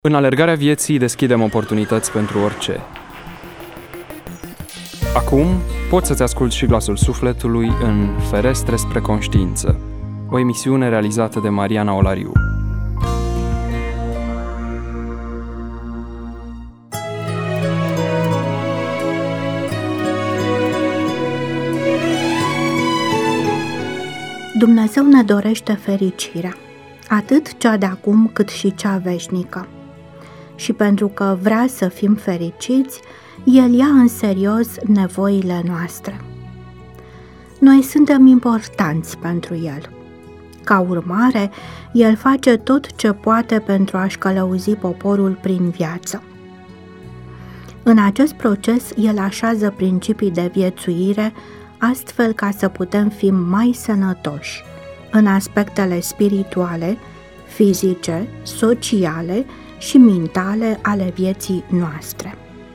În alergarea vieții deschidem oportunități pentru orice. Acum poți să-ți asculți și glasul sufletului în Ferestre spre conștiință, o emisiune realizată de Mariana Olariu. Dumnezeu ne dorește fericirea, atât cea de acum cât și cea veșnică. Și pentru că vrea să fim fericiți, El ia în serios nevoile noastre. Noi suntem importanți pentru El. Ca urmare, El face tot ce poate pentru a-și călăuzi poporul prin viață. În acest proces, El așează principii de viețuire, astfel ca să putem fi mai sănătoși în aspectele spirituale, fizice, sociale și mentale ale vieții noastre.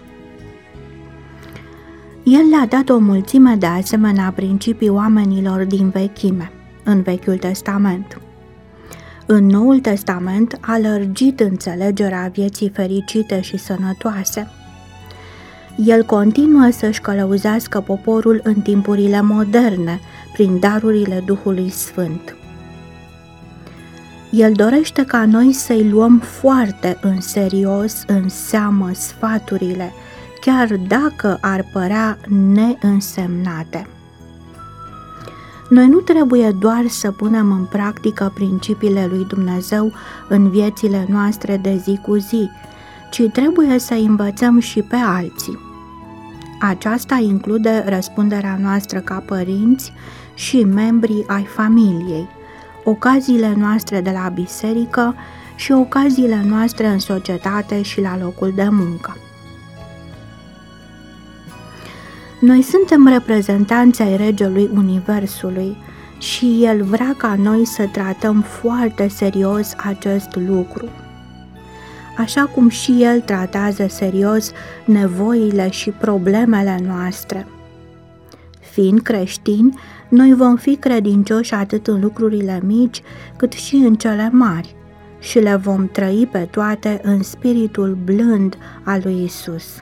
El le-a dat o mulțime de asemenea principii oamenilor din vechime, în Vechiul Testament. În Noul Testament a lărgit înțelegerea vieții fericite și sănătoase. El continuă să-și călăuzească poporul în timpurile moderne, prin darurile Duhului Sfânt. El dorește ca noi să-i luăm foarte în serios în seamă sfaturile, chiar dacă ar părea neînsemnate. Noi nu trebuie doar să punem în practică principiile lui Dumnezeu în viețile noastre de zi cu zi, ci trebuie să învățăm și pe alții. Aceasta include răspunderea noastră ca părinți și membrii ai familiei, ocaziile noastre de la biserică și ocaziile noastre în societate și la locul de muncă. Noi suntem reprezentanți ai Regelui Universului și El vrea ca noi să tratăm foarte serios acest lucru. Așa cum și El tratează serios nevoile și problemele noastre. Fiind creștini, noi vom fi credincioși atât în lucrurile mici cât și în cele mari și le vom trăi pe toate în spiritul blând al lui Isus.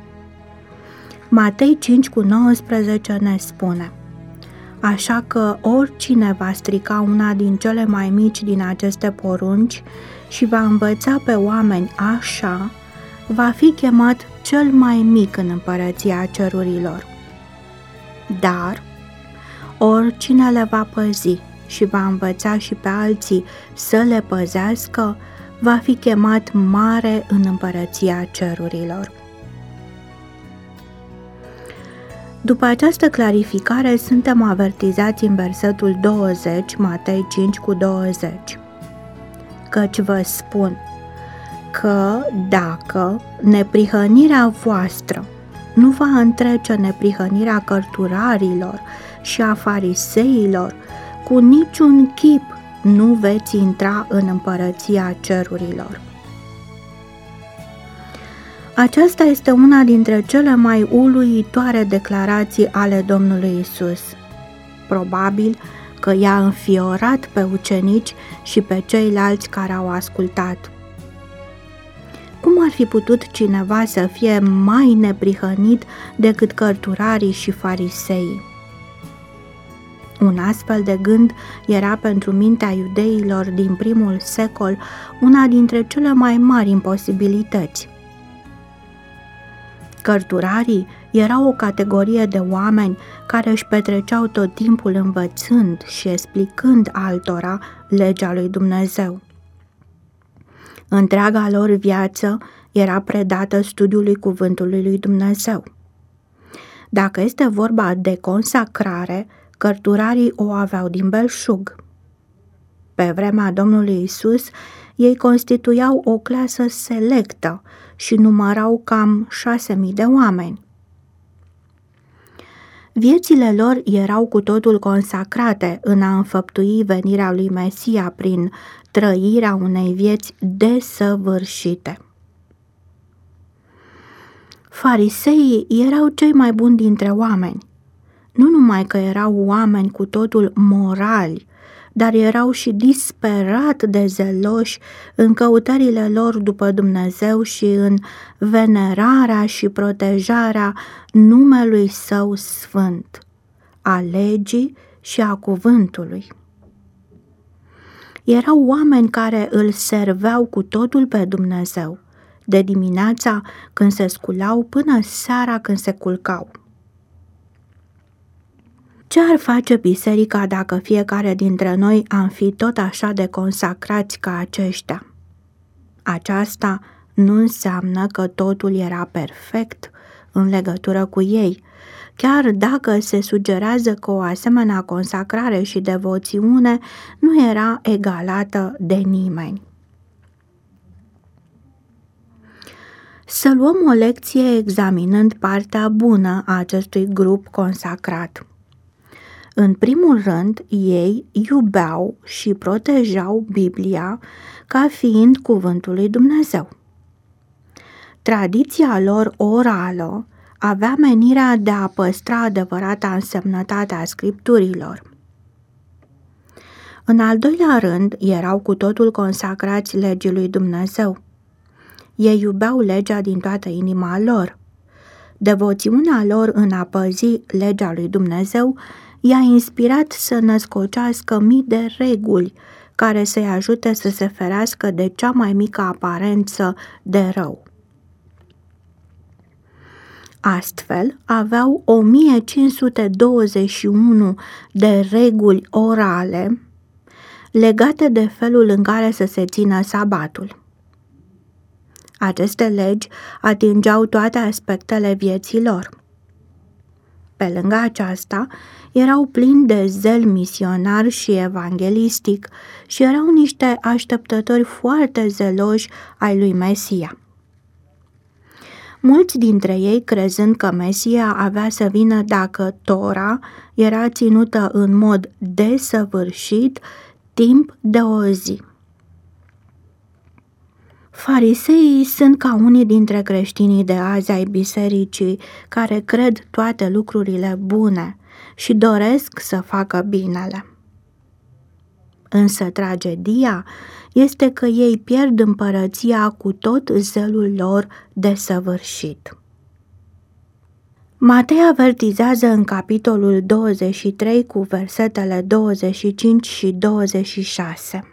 Matei 5:19 ne spune: așa că oricine va strica una din cele mai mici din aceste porunci și va învăța pe oameni așa, va fi chemat cel mai mic în împărăția cerurilor. Dar oricine le va păzi și va învăța și pe alții să le păzească, va fi chemat mare în împărăția cerurilor. După această clarificare, suntem avertizați în versetul 20, Matei 5:20. Căci vă spun că dacă neprihănirea voastră nu va întrece neprihănirea cărturarilor și a fariseilor, cu niciun chip nu veți intra în împărăția cerurilor. Aceasta este una dintre cele mai uluitoare declarații ale Domnului Isus. Probabil că i-a înfiorat pe ucenici și pe ceilalți care au ascultat. Cum ar fi putut cineva să fie mai neprihănit decât cărturarii și fariseii? Un astfel de gând era pentru mintea iudeilor din primul secol una dintre cele mai mari imposibilități. Cărturarii erau o categorie de oameni care își petreceau tot timpul învățând și explicând altora legea lui Dumnezeu. Întreaga lor viață era predată studiului cuvântului lui Dumnezeu. Dacă este vorba de consacrare, cărturarii o aveau din belșug. Pe vremea Domnului Isus, ei constituiau o clasă selectă și numărau cam 6.000 de oameni. Viețile lor erau cu totul consacrate în a înfăptui venirea lui Mesia prin trăirea unei vieți desăvârșite. Fariseii erau cei mai buni dintre oameni. Nu numai că erau oameni cu totul morali, dar erau și disperat de zeloși în căutările lor după Dumnezeu și în venerarea și protejarea numelui Său sfânt, a legii și a cuvântului. Erau oameni care îl serveau cu totul pe Dumnezeu, de dimineața când se sculau până seara când se culcau. Ce ar face biserica dacă fiecare dintre noi am fi tot așa de consacrați ca aceștia? Aceasta nu înseamnă că totul era perfect în legătură cu ei, chiar dacă se sugerează că o asemenea consacrare și devoțiune nu era egalată de nimeni. Să luăm o lecție examinând partea bună a acestui grup consacrat. În primul rând, ei iubeau și protejau Biblia ca fiind cuvântul lui Dumnezeu. Tradiția lor orală avea menirea de a păstra adevărata însemnătate a scripturilor. În al doilea rând, erau cu totul consacrați legii lui Dumnezeu. Ei iubeau legea din toată inima lor. Devoțiunea lor în a păzi legea lui Dumnezeu i-a inspirat să născocească mii de reguli care să-i ajute să se ferească de cea mai mică aparență de rău. Astfel, aveau 1521 de reguli orale legate de felul în care să se țină sabatul. Aceste legi atingeau toate aspectele vieții lor. Pe lângă aceasta, erau plini de zel misionar și evanghelistic și erau niște așteptători foarte zeloși ai lui Mesia. Mulți dintre ei, crezând că Mesia avea să vină dacă Tora era ținută în mod desăvârșit timp de o zi. Fariseii sunt ca unii dintre creștinii de azi ai bisericii care cred toate lucrurile bune și doresc să facă binele. Însă tragedia este că ei pierd împărăția cu tot zelul lor desăvârșit. Matei avertizează în capitolul 23 cu versetele 25 și 26.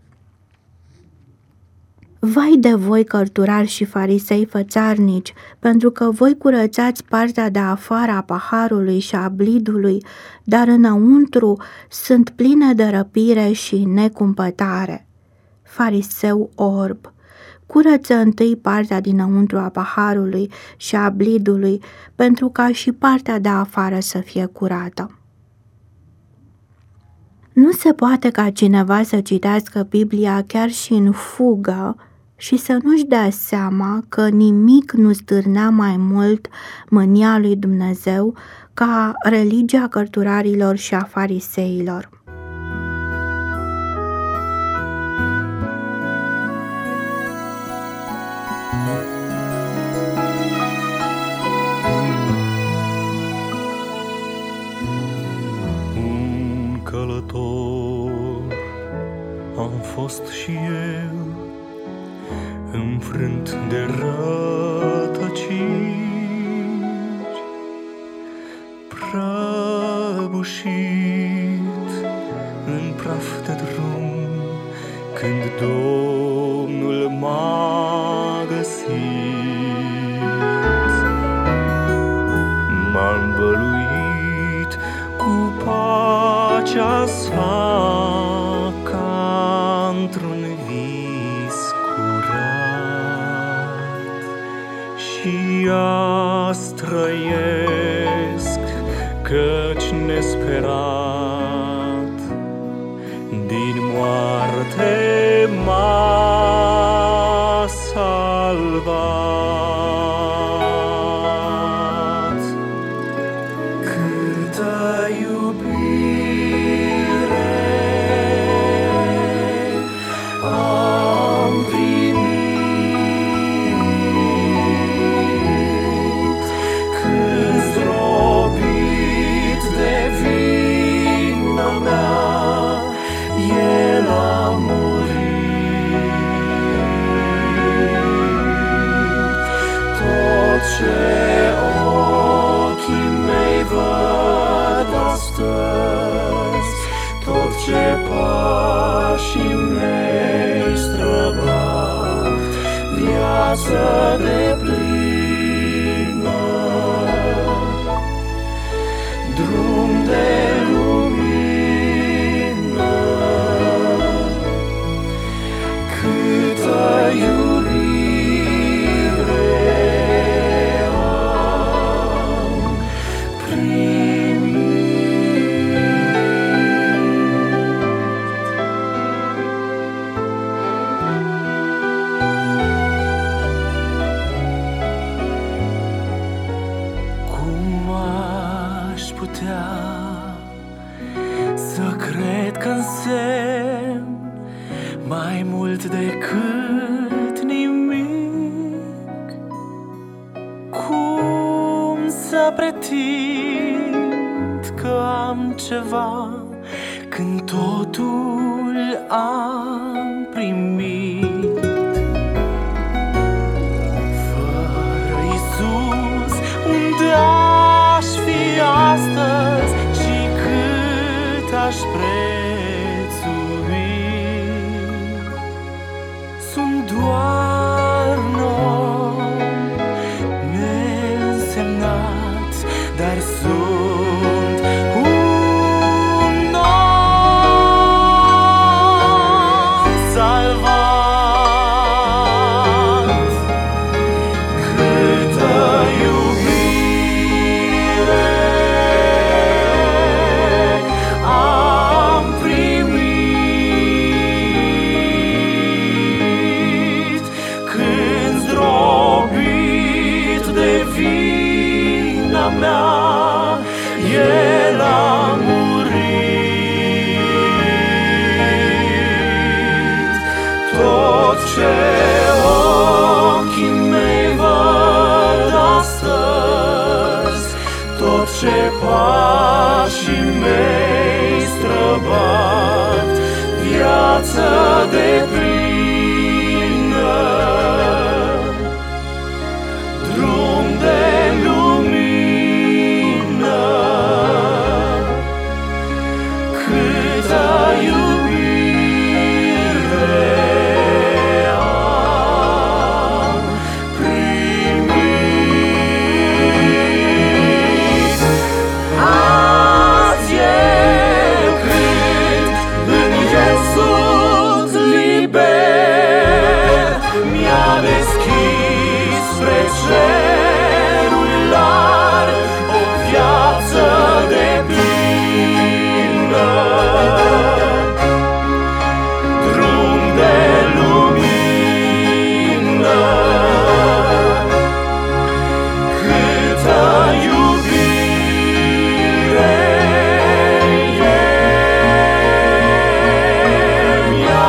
Vai de voi, cărturari și farisei fățarnici, pentru că voi curățați partea de afară a paharului și a blidului, dar înăuntru sunt pline de răpire și necumpătare. Fariseu orb, curăță întâi partea dinăuntru a paharului și a blidului, pentru ca și partea de afară să fie curată. Nu se poate ca cineva să citească Biblia chiar și în fugă și să nu-și dea seama că nimic nu stârnea mai mult mânia lui Dumnezeu ca religia cărturarilor și a fariseilor. Un călător am fost și eu, înfrânt de rătăciri, prăbușit în praf de drum, când Domnul m-a găsit. M-a învăluit cu pacea sa ca într-un vis curat, și azi trăiesc, căci nesperat din moarte m-a salvat. Câtă iubire am primit, cât zdrobit de vina mea viață deplină, drum de lumină, câtă iubire am primit. Cum aș putea să cred că însemn mai mult decât nimic? Cum să pretind că am ceva când totul am primit? Fără Iisus, unde aș fi astăzi și cât aș prețui? Sunt doar om neînsemnat, dar sunt un om salvat. Câtă iubire am primit când zdrobit de vina mea El a murit. Tot ce ochii mei văd astăzi, tot ce pașii mei străbat, viață deplină, drum de lumină, câtă iubire am primit. Azi eu cânt în Iisus liber, mi-a deschis spre cerul larg o viață deplină, drum de lumină, câtă iubire El mi-a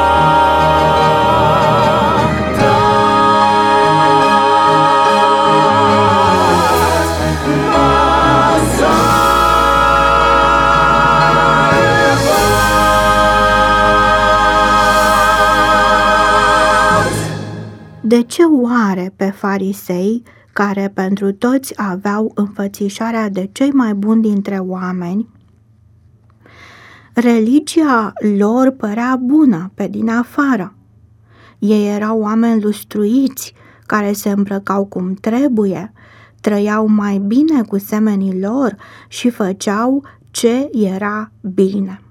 De ce oare pe farisei, care pentru toți aveau înfățișarea de cei mai buni dintre oameni, religia lor părea bună pe din afară? Ei erau oameni lustruiți, care se îmbrăcau cum trebuie, trăiau mai bine cu semenii lor și făceau ce era bine.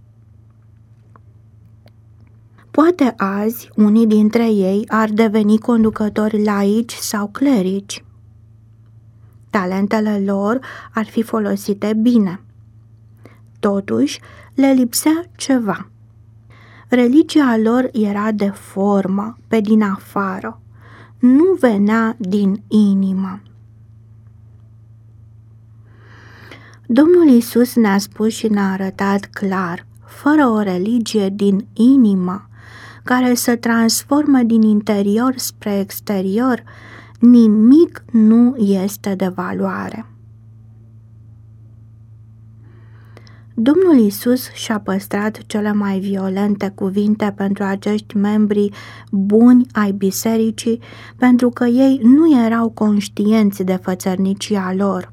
Poate azi unii dintre ei ar deveni conducători laici sau clerici. Talentele lor ar fi folosite bine. Totuși, le lipsea ceva. Religia lor era de formă, pe din afară, nu venea din inimă. Domnul Iisus ne-a spus și ne-a arătat clar, fără o religie din inimă, care să transforme din interior spre exterior, nimic nu este de valoare. Domnul Iisus și-a păstrat cele mai violente cuvinte pentru acești membri buni ai bisericii, pentru că ei nu erau conștienți de fățărnicia lor.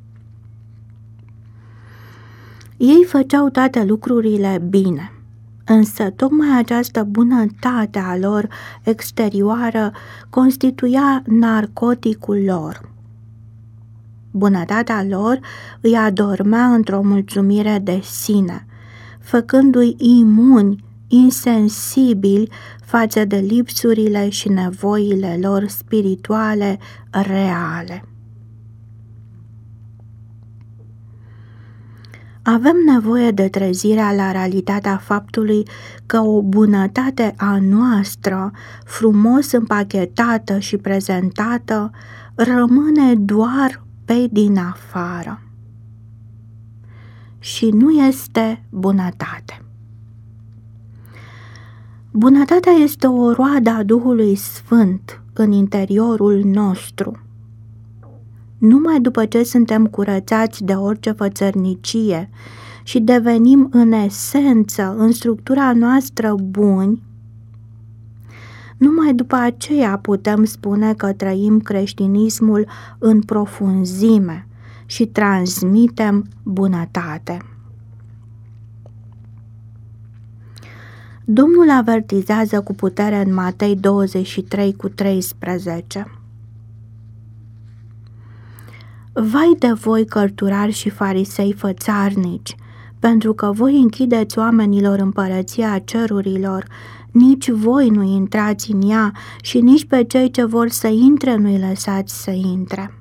Ei făceau toate lucrurile bine, Însă tocmai această bunătate a lor exterioară constituia narcoticul lor. Bunătatea lor îi adormea într-o mulțumire de sine, făcându-i imuni, insensibili față de lipsurile și nevoile lor spirituale reale. Avem nevoie de trezirea la realitatea faptului că o bunătate a noastră, frumos împachetată și prezentată, rămâne doar pe din afară și nu este bunătate. Bunătatea este o roadă a Duhului Sfânt în interiorul nostru. Numai după ce suntem curățați de orice fățărnicie și devenim în esență, în structura noastră buni, numai după aceea putem spune că trăim creștinismul în profunzime și transmitem bunătate. Domnul avertizează cu putere în Matei 23:13. Vai de voi, cărturari și farisei fățarnici, pentru că voi închideți oamenilor împărăția cerurilor, nici voi nu intrați în ea și nici pe cei ce vor să intre nu-i lăsați să intre.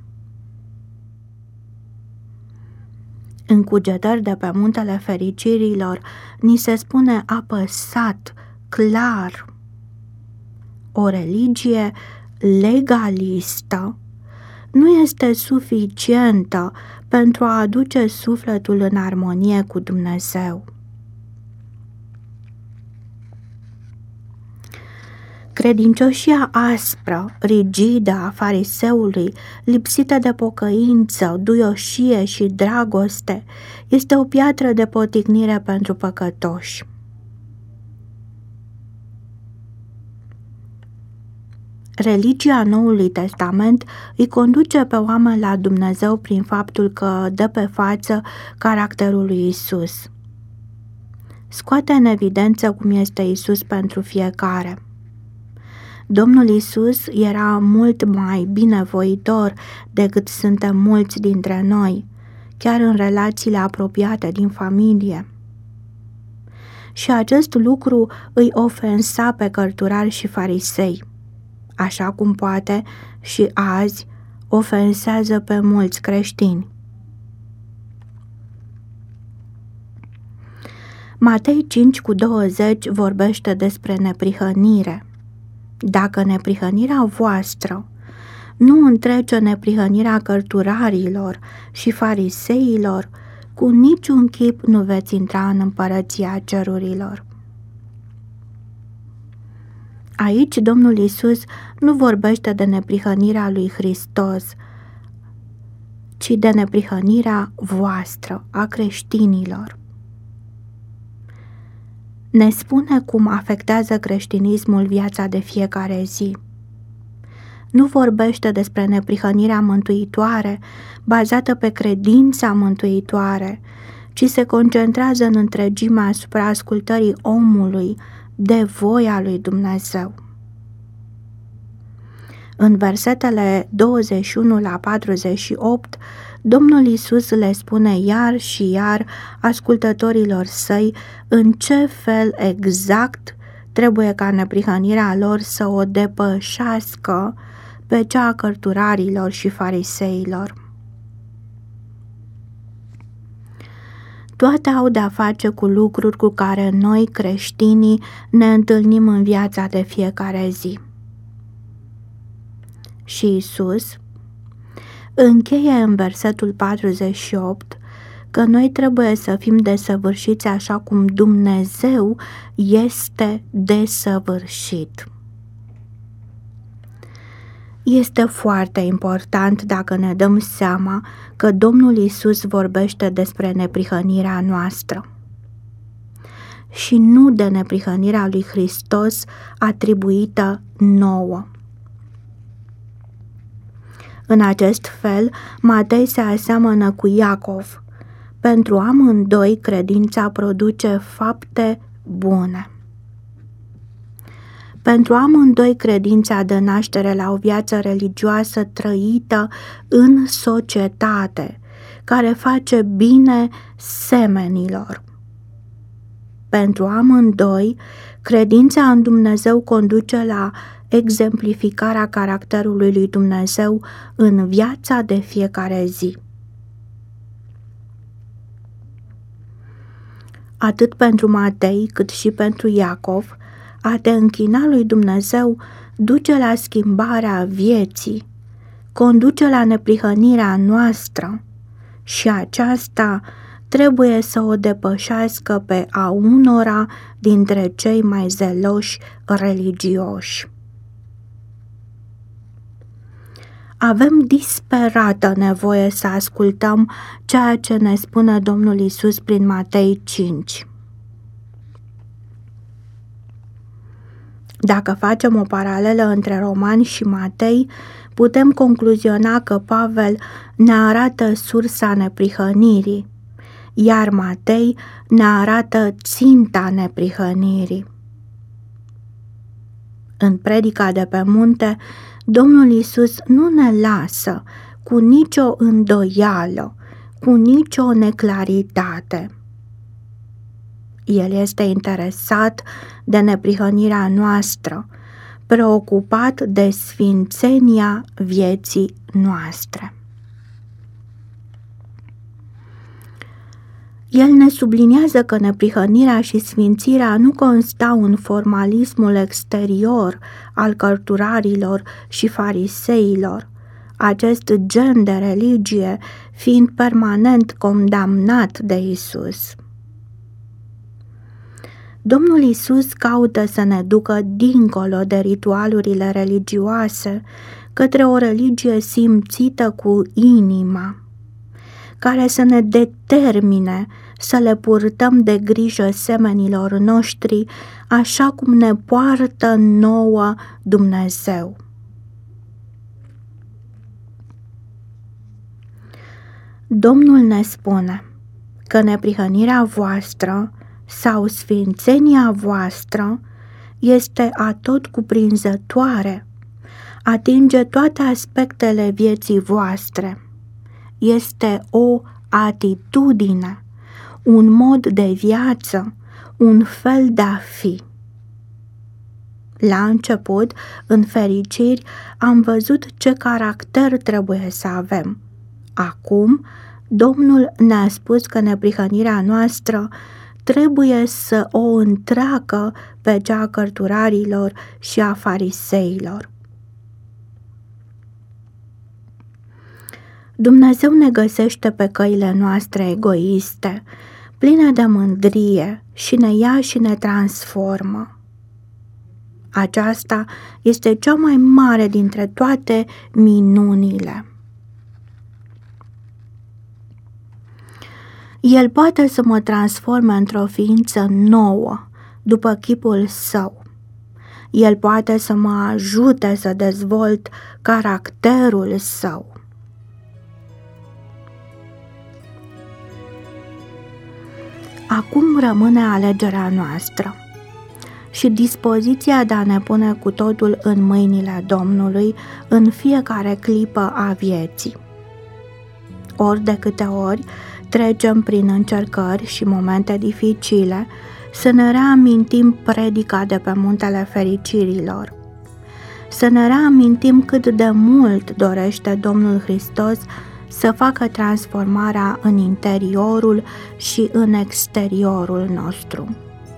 În Cugetări de pe Muntele Fericirilor ni se spune apăsat, clar, o religie legalistă nu este suficientă pentru a aduce sufletul în armonie cu Dumnezeu. Credincioșia aspră, rigidă a fariseului, lipsită de pocăință, duioșie și dragoste, este o piatră de poticnire pentru păcătoși. Religia Noului Testament îi conduce pe oameni la Dumnezeu prin faptul că dă pe față caracterul lui Isus. Scoate în evidență cum este Isus pentru fiecare. Domnul Isus era mult mai binevoitor decât suntem mulți dintre noi, chiar în relațiile apropiate din familie. Și acest lucru îi ofensa pe cărturari și farisei, așa cum poate și azi ofensează pe mulți creștini. Matei 5:20 vorbește despre neprihănire. Dacă neprihănirea voastră nu întrece neprihănirea cărturarilor și fariseilor, cu niciun chip nu veți intra în împărăția cerurilor. Aici Domnul Iisus nu vorbește de neprihănirea lui Hristos, ci de neprihănirea voastră, a creștinilor. Ne spune cum afectează creștinismul viața de fiecare zi. Nu vorbește despre neprihănirea mântuitoare, bazată pe credința mântuitoare, ci se concentrează în întregime asupra ascultării omului de voia lui Dumnezeu. În versetele 21-48, Domnul Iisus le spune iar și iar ascultătorilor săi în ce fel exact trebuie ca neprihănirea lor să o depășească pe cea a cărturarilor și fariseilor. Toate au de-a face cu lucruri cu care noi, creștinii, ne întâlnim în viața de fiecare zi. Și Iisus încheie în versetul 48 că noi trebuie să fim desăvârșiți așa cum Dumnezeu este desăvârșit. Este foarte important dacă ne dăm seama că Domnul Iisus vorbește despre neprihănirea noastră și nu de neprihănirea lui Hristos atribuită nouă. În acest fel, Matei se aseamănă cu Iacov. Pentru amândoi, credința produce fapte bune. Pentru amândoi, credința dă naștere la o viață religioasă trăită în societate, care face bine semenilor. Pentru amândoi, credința în Dumnezeu conduce la exemplificarea caracterului lui Dumnezeu în viața de fiecare zi. Atât pentru Matei cât și pentru Iacov, a te închina lui Dumnezeu duce la schimbarea vieții, conduce la neprihănirea noastră și aceasta trebuie să o depășească pe a unora dintre cei mai zeloși religioși. Avem disperată nevoie să ascultăm ceea ce ne spune Domnul Iisus prin Matei 5. Dacă facem o paralelă între Romani și Matei, putem concluziona că Pavel ne arată sursa neprihănirii, iar Matei ne arată ținta neprihănirii. În predica de pe munte, Domnul Iisus nu ne lasă cu nicio îndoială, cu nicio neclaritate. El este interesat de neprihănirea noastră, preocupat de sfințenia vieții noastre. El ne subliniază că neprihănirea și sfințirea nu constau în formalismul exterior al cărturarilor și fariseilor, acest gen de religie fiind permanent condamnat de Isus. Domnul Isus caută să ne ducă dincolo de ritualurile religioase către o religie simțită cu inima, care să ne determine să le purtăm de grijă semenilor noștri așa cum ne poartă nouă Dumnezeu. Domnul ne spune că neprihănirea voastră sau sfințenia voastră este atotcuprinzătoare, atinge toate aspectele vieții voastre. Este o atitudine, un mod de viață, un fel de a fi. La început, în fericiri, am văzut ce caracter trebuie să avem. Acum, Domnul ne-a spus că neprihănirea noastră trebuie să o întreacă pe cea a cărturarilor și a fariseilor. Dumnezeu ne găsește pe căile noastre egoiste, pline de mândrie, și ne ia și ne transformă. Aceasta este cea mai mare dintre toate minunile. El poate să mă transforme într-o ființă nouă, după chipul său. El poate să mă ajute să dezvolt caracterul său. Acum rămâne alegerea noastră și dispoziția de a ne pune cu totul în mâinile Domnului în fiecare clipă a vieții. Ori de câte ori trecem prin încercări și momente dificile, să ne reamintim predica de pe muntele fericirilor, să ne reamintim cât de mult dorește Domnul Hristos să facă transformarea în interiorul și în exteriorul nostru.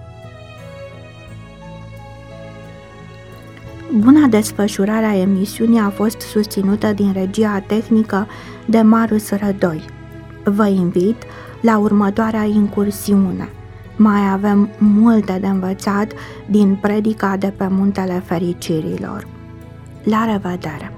Buna desfășurare a emisiunii a fost susținută din regia tehnică de Marius Rădoi. Vă invit la următoarea incursiune. Mai avem multe de învățat din predica de pe muntele fericirilor. La revedere!